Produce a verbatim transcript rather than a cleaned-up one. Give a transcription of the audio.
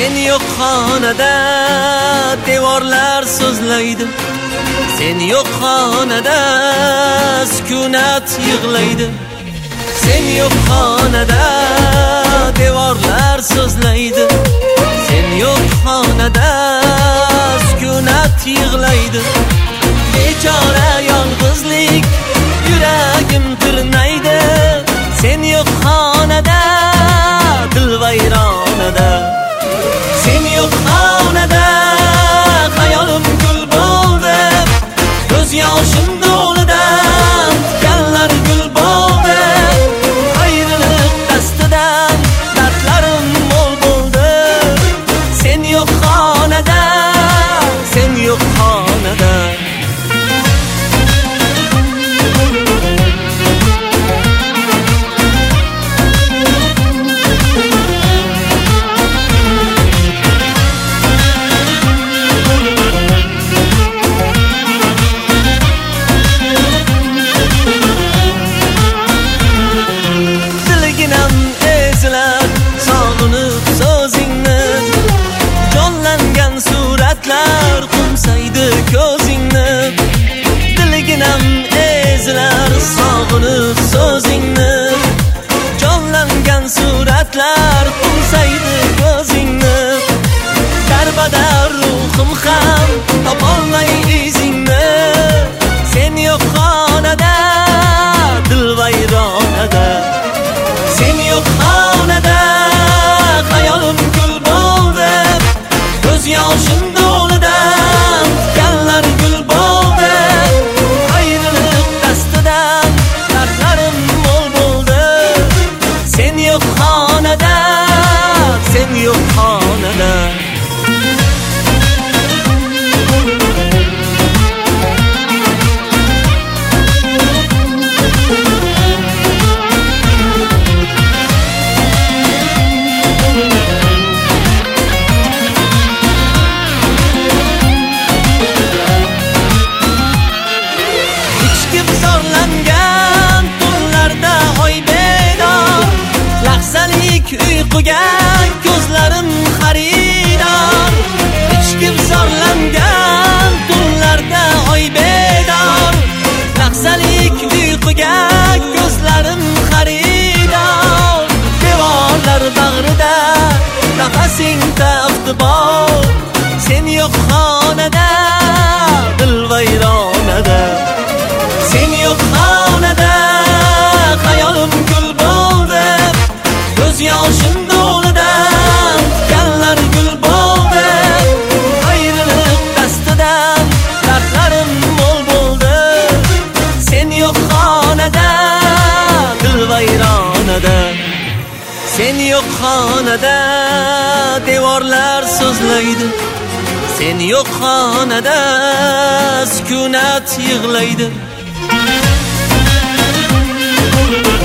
Sen yo'q xonada devorlar so'zlaydi. Sen yo'q xonada sukunat yig'laydi. Sen yo'q xonada devorlar so'zlaydi. Sen yo'q xonada sukunat yig'laydi. Bechora yolg'izlik yuragim tirnaydi. Sen yo'q xonada dil vayronada. Sen yo'q xonada hayolim gul bo'ldi. Ko'z yoshim do'lidan tikanlar gul bo'ldi. Ayriliq dastidan dardlarim mo'l bo'ldi. Sen yo'q xonada, sen yo'q xonada. Qumsaydi ko'zingni, diliginam ezilar sog'inib so'zingni. Jonlangan suratlar qumsaydi ko'zingni. Darbadar ruhim ham topolmay izingni. Sen yo'q xonada dil vayronada. Sen yo'q xonada hayolim gul bo'ldi. Ko'z yoshim do'lidan tikanlar gul bo'ldi. Ayriliq dastidan dardlarim mo'l bo'ldi. Sen yo'q xonada, sen yo'q xonada. Uyquga ko'zlarim xaridor. Ichkim zorlangan tunlarda oy bedor. Lahzalik uyquga ko'zlarim xaridor. Devorlar bag'rida nafasing tafti bor. Sen yo'q xonada dil vayronada. Sen yo'q xonada hayolim gul bo'ldi. Ko'z yoshim do'lidan tikanlar gul bo'ldi. Ayriliq dastidan dardlarim mo'l bo'ldi. Sen yo'q xonada dil vayronada. Sen yo'q xonada devorlar so'zlaydi. Sen yo'q xonada sukunat yig'laydi.